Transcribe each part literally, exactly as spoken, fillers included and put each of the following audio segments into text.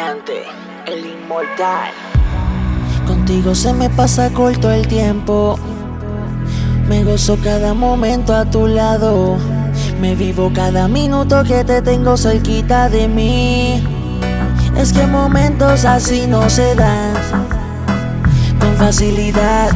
Delante, el inmortal. Contigo se me pasa corto el tiempo. Me gozo cada momento a tu lado. Me vivo cada minuto que te tengo cerquita de mí. Es que momentos así no se dan con facilidad.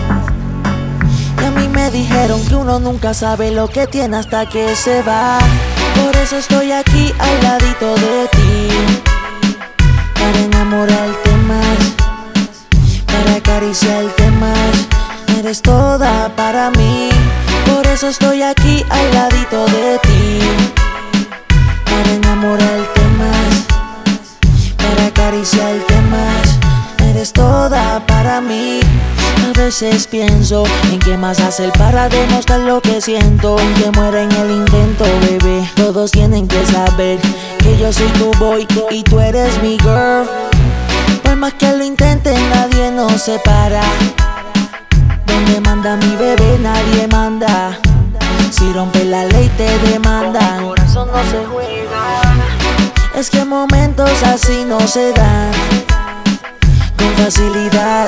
Y a mí me dijeron que uno nunca sabe lo que tiene hasta que se va. Por eso estoy aquí al ladito de ti, para enamorarte más, para acariciarte más. Eres toda para mí. Por eso estoy aquí al ladito de ti, para enamorarte más, para acariciarte más. Eres toda para mí. A veces pienso en qué más hacer para demostrar lo que siento, en que muera en el intento, bebé. Todos tienen que saber que yo soy tu boy y tú eres mi girl. Por más que lo intenten, nadie nos separa. Donde manda mi bebé, nadie manda. Si rompe la ley, te demandan. Con mi corazón no se juega. Es que momentos así no se dan con facilidad.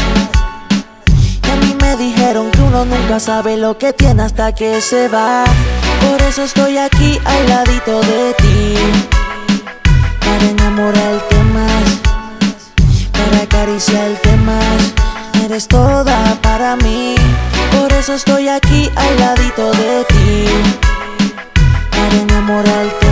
Y a mí me dijeron que uno nunca sabe lo que tiene hasta que se va. Por eso estoy aquí al ladito de ti, para enamorarte más, para acariciarte más. Eres toda para mí. Por eso estoy aquí al ladito de ti, para enamorarte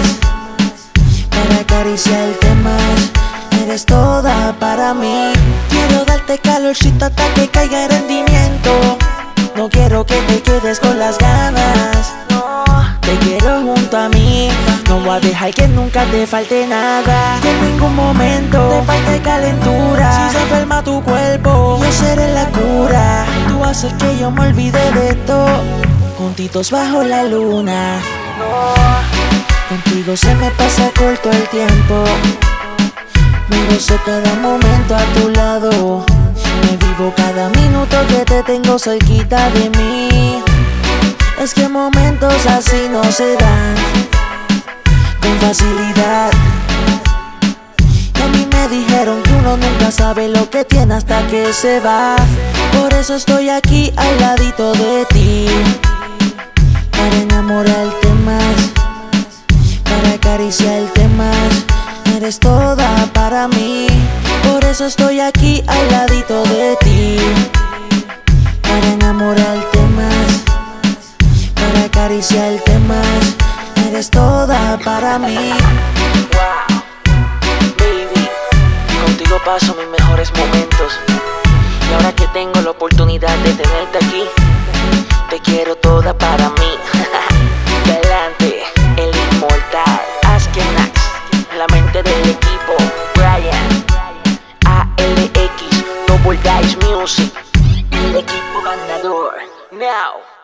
más, para acariciarte más. Eres toda para mí. Quiero darte calorcito hasta que caiga el rendimiento. No quiero que te quedes con las ganas. No, te quiero junto a mí. No voy a dejar que nunca te falte nada, que en ningún momento te falte calentura. Si se enferma tu cuerpo, yo seré la cura. Tú haces que yo me olvide de todo, juntitos bajo la luna. No, Contigo se me pasa corto el tiempo. Me gozo cada momento a tu lado. Me vivo cada minuto que te tengo cerquita de mí. Es que momentos así no se dan con facilidad. Y a mí me dijeron que uno nunca sabe lo que tiene hasta que se va. Por eso estoy aquí al ladito de ti, para enamorarte más, para acariciarte más. Eres toda para mí. Por eso estoy aquí al ladito de ti, para enamorarte más, para acariciarte más. Eres toda para mí. wow, baby, contigo paso mis mejores momentos. Y ahora que tengo la oportunidad de tenerte aquí, te quiero toda para mí. Delante, el inmortal Askenax, la mente del equipo Brian, A L X, Double Dice Music, el equipo ganador. Now.